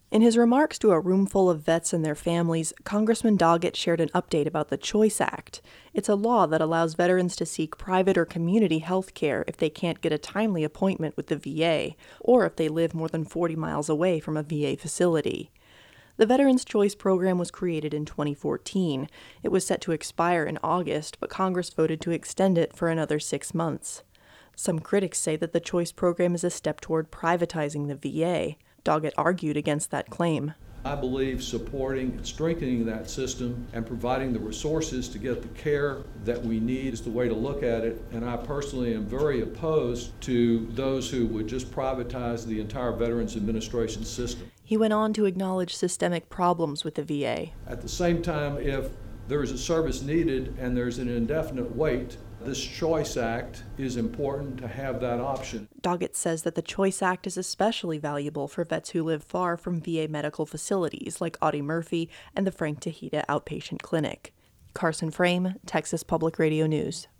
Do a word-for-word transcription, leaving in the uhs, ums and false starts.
In his remarks to a room full of vets and their families, Congressman Doggett shared an update about the CHOICE Act. It's a law that allows veterans to seek private or community health care if they can't get a timely appointment with the V A, or if they live more than forty miles away from a V A facility. The Veterans Choice Program was created in twenty fourteen. It was set to expire in August, but Congress voted to extend it for another six months. Some critics say that the Choice Program is a step toward privatizing the V A. Doggett argued against that claim. I believe supporting and strengthening that system and providing the resources to get the care that we need is the way to look at it, and I personally am very opposed to those who would just privatize the entire Veterans Administration system. He went on to acknowledge systemic problems with the V A. At the same time, if there is a service needed and there's an indefinite wait, this CHOICE Act is important to have that option. Doggett says that the CHOICE Act is especially valuable for vets who live far from V A medical facilities like Audie Murphy and the Frank Tahita Outpatient Clinic. Carson Frame, Texas Public Radio News.